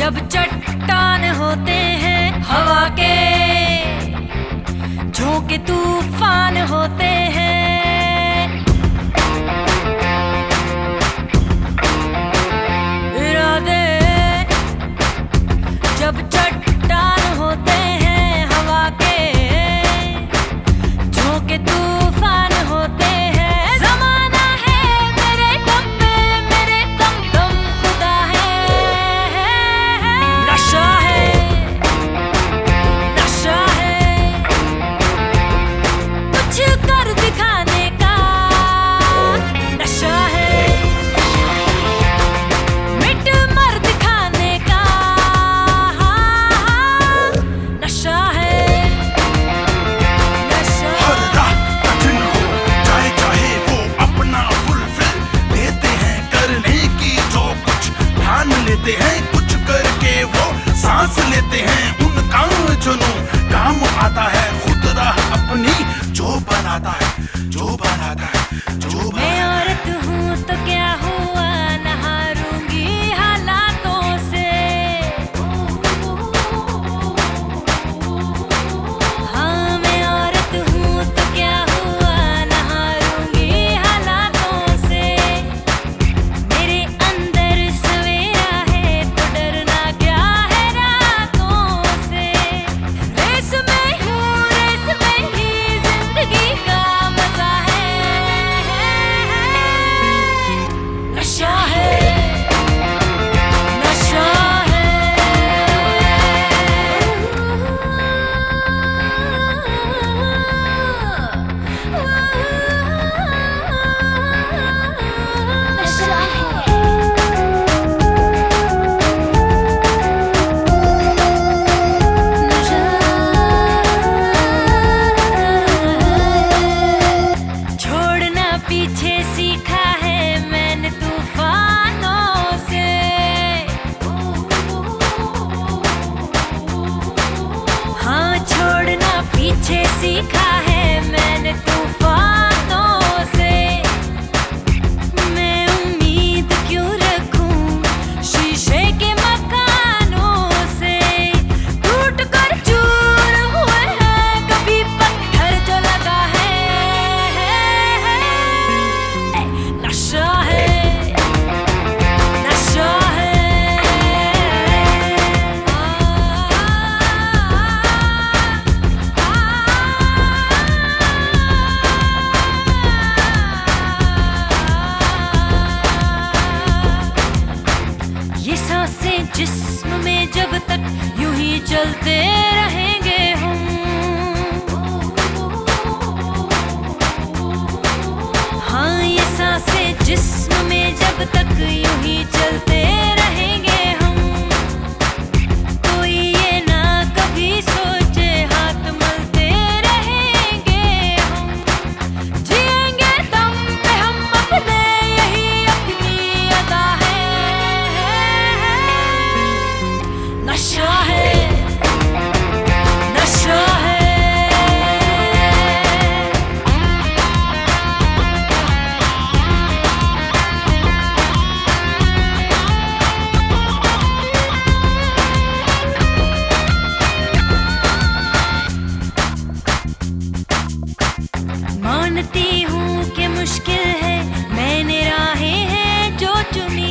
जब चट्टान होते हैं हवा के, झोंके तूफान होते हैं, इरादे जब चट्टान होते हैं हवा के, झोंके तूफान होते हैं। ज़माना है मेरे गम पे, मेरे गम गम खुदा है, नशा है, नशा है कुछ कर दिखाने का, नशा है मिट मर दिखाने का, नशा है, नशा। हर राह कठिन हो चाहे चाहे वो अपना फुलफिल लेते हैं करने की जो कुछ ठान लेते हैं, कुछ करके वो सांस लेते हैं। उनका जुनून काम आता है, खुद राह अपनी जो बनाता है, जो बनाता है, जो मैं औरत हूँ तो क्या हुआ, न हारूंगी हालातों से। हाँ मैं औरत हूँ तो क्या हुआ, न हारूंगी हालातों से। मेरे अंदर सवेरा है तो डरना क्या है रातों से। रेस में हूँ, रेस में ही जिंदगी का मजा है, नशा है, नशा है। नशा छोड़ना पीछे सीखा है मैंने तूफानों से। हाँ छोड़ना पीछे सीखा है मैंने तूफानों से। मैं उम्मीद क्यों रखूं शीशे के मकानों से, टूट कर चूर हुए हैं कभी पत्थर जो लगा है, नशा है, नशा है। ये सांसें जिस्म में जब तक यूं ही चलते रहेंगे हम, हाँ ये सांसें जिस्म में जब तक यूं ही चलते रहेंगे हम। कोई ये ना कभी सोचे हाथ मलते रहेंगे हम, जिएंगे दम पे हम अपने, यही अपनी अदा है, नशा है, नशा है। मानती हूँ कि मुश्किल है, मैंने राहें हैं जो चुनी